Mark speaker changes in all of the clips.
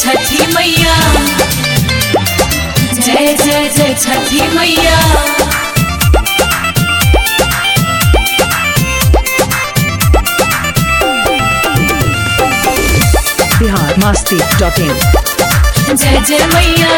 Speaker 1: छठी मैया, जय जय जय छठी मैया।
Speaker 2: biharmasti.in
Speaker 1: जय जय मैया,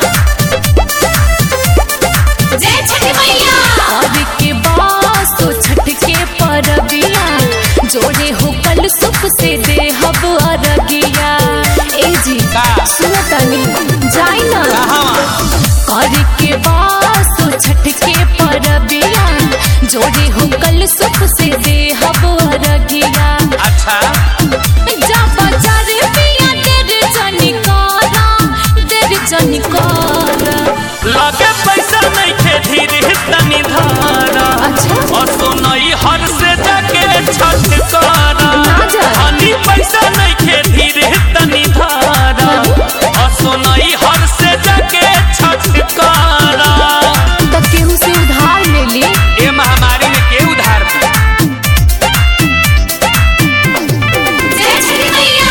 Speaker 1: जय छठी मैया। और के बासो छठ के परबिया, जोड़े हो कल सुख से दे हब अरगिया। ए जी सुनो तनी जाई ना, और के बासो छठ के परबिया, जोड़े हो कल सुख से दे हब अरगिया।
Speaker 3: अच्छा
Speaker 1: जा बाजार पिया तेरे जनिकारा, तेरे जनिकारा।
Speaker 3: लगे पैसा नहीं खे धीरे तनी धारा।
Speaker 1: अच्छा
Speaker 3: और सोनई हर से जाके छठ करा। हनी पैसा नहीं खे धीरे तनी धारा। और सोनई हर से जाके छठ करा।
Speaker 1: तो केहू से उधार ले ली।
Speaker 3: ये महामारी में के उधार दी?
Speaker 1: जय छठी मैया,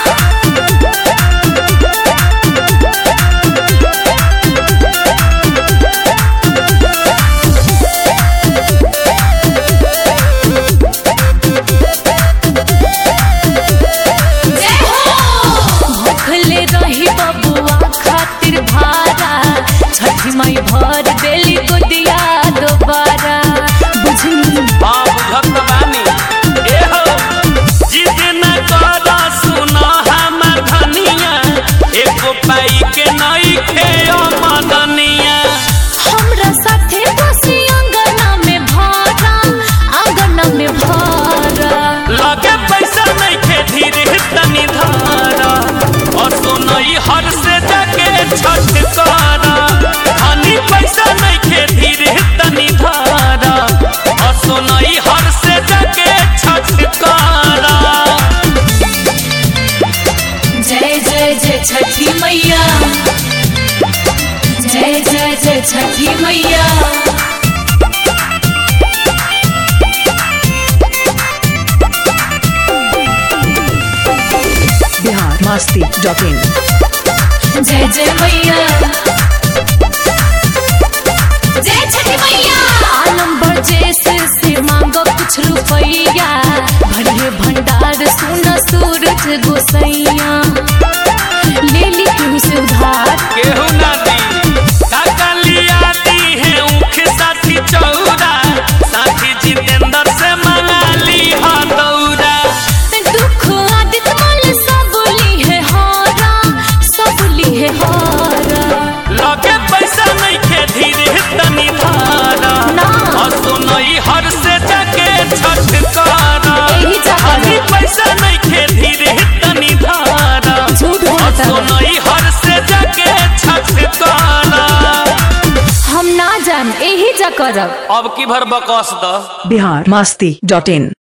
Speaker 1: जय हो। भूखले रही बबुआ खातिर भारा, छठी माई भर देली गोदिया दोबारा। बुझनी
Speaker 3: हाँ बुझत बानी। ए हो जिद न करा सुना हमर धनिया, एको पाई के नहीं खे मदनिया।
Speaker 1: हमरा साथे बसी अंगना में भारा, अंगना में भारा।
Speaker 3: लगे पैसा नहीं खे धीरे तनी धारा। और सोनई हर से जाके छठ करा। हनी पैसा नहीं खे धीरे तनी धारा। और सोनई हर से जाके छठ करा।
Speaker 1: जय जय जय छठी मैया, जय जय जय छठी मैया।
Speaker 2: biharmasti.in
Speaker 1: जय जय मैया, जय छठी मैया। आलम बरजेस से मांगो कुछ रुपैया, भरिए भंडार सुना सूरज गोसैया। ले ली केहू से उधार।
Speaker 3: केहू ना दी काका लिया दी है ऊख साथी चौरा। साथी जितेंद्र से मंगा ली हा दौरा।
Speaker 1: दुख आदित मल सब ली है हारा, सब ली है हारा।
Speaker 3: लगे पैसा नहीं खे धीरे तनी धारा।
Speaker 1: ना।
Speaker 3: और सोनई हर से जाके छठ करा।
Speaker 1: यही जा करा।
Speaker 3: हनी पैसा नहीं खे धीरे तनी धारा।
Speaker 1: झूठ
Speaker 3: और
Speaker 1: बोलता है।
Speaker 3: सोनई हर से जाके छठ करा।
Speaker 1: हम ना जान यही जा करब।
Speaker 3: अब की भर बकस द
Speaker 2: biharmasti.in